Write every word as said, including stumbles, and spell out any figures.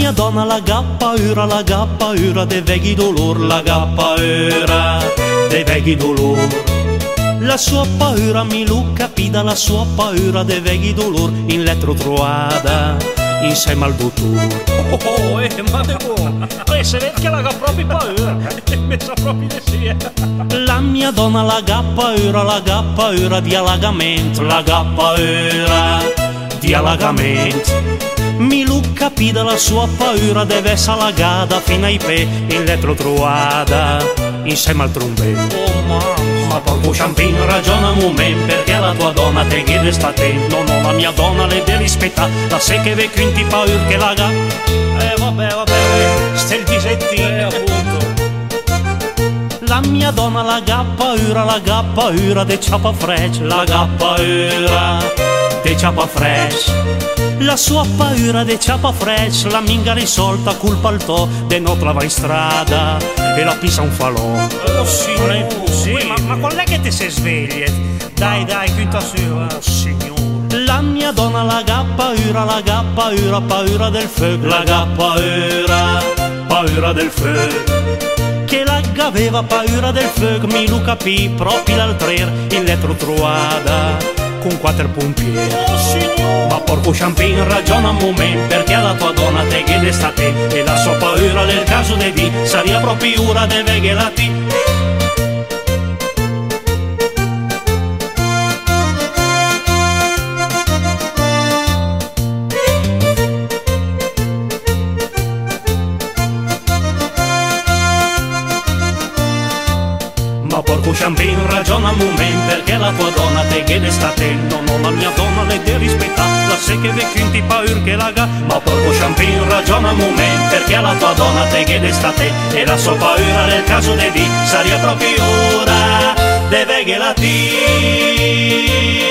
mia donna la gappaura, la gappaura de veghi dolor, la gappaura de veghi dolor. La sua paura mi lu capida, la sua paura de veghi dolor in letto trovata insieme al dottore. Oh, oh, eh, ma devo, eh, se vedi che la ga proprio paura, mi sa proprio di sì. La mia donna la gappaura, la gappaura di allagamento, la gappaura di allagamento. Mi lu capida, la sua paura deve essere allagata fino ai pe in letto trovata insieme al trombetto. Oh mamma. Ma porco Champino ragiona un momento, perché la tua donna te chiede sta tempo. No, no, la mia donna le deve rispettare, la sai che ve quinti paura che la ga. Eh vabbè, vabbè, stai il disettino, eh, appunto. La mia donna la gappaura, la gappaura de ciapa fresh, la gappaura de ciapa fresh. La sua paura de ciapa fresh, la minga risolta colpa al to de non trova in strada e la pisa un falò. Oh signore, non è possibile. Ma, ma qual è che ti sei svegli? Dai, dai, quinta su. Oh signore. La mia donna la gappaura, la gappaura, paura del fuoco, la gappaura, paura del fuoco. Che la aveva paura del fuoco, mi lo capì proprio l'altro in letto trovata con quattro pompieri. Oh signore. Ma porco Champino ragiona un momento, perché la tua donna te chiede sta te e la sua paura nel caso de di saria proprio ora de veghe la ti. Ma porco Champino ragiona un momento, perché la tua donna te chiede sta te. No, no, la mia donna le deve rispettare, la sai che vecchio paura che la ga. Ma porco Champino ragiona un momento, perché la tua donna te chiede sta te e la sua paura nel caso de di saria proprio ora de veghe la ti.